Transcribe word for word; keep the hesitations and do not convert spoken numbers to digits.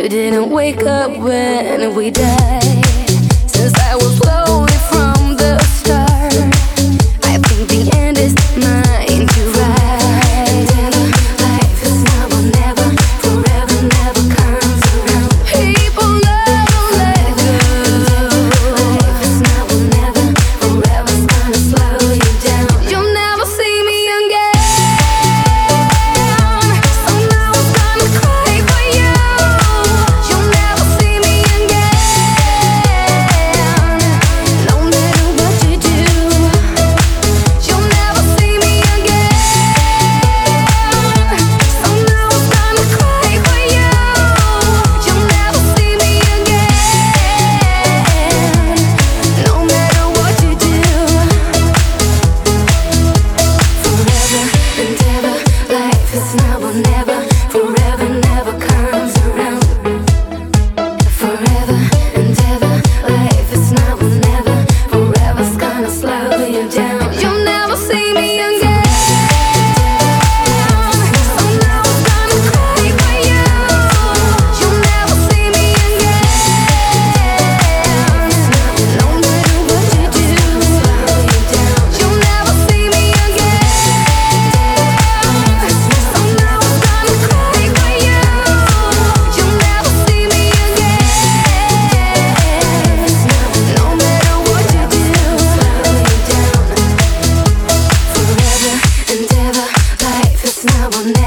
You didn't wake up when we died. Since I was lonely from the start, I think the end is mine to ride. Life is now or never, forever never comes around. People never let go. Life is now or never, forever's gonna slow you down. You'll never see me again, so now I'm gonna cry for you. You'll never see me again, no matter what you do. You'll never see me again, so now I'm gonna cry for you. You'll never see me again, no matter what you do. Forever and ever, life is now or never, forever never comes around. Forever and ever, life is now or never, forever's gonna slow you down. You'll never see me again, so now I'm gonna cry for you. You'll never see me again, no matter what you do. You'll never see me again, so now I'm gonna cry for you. You'll never see me again, no matter what you do. Forever and ever, life is now or never.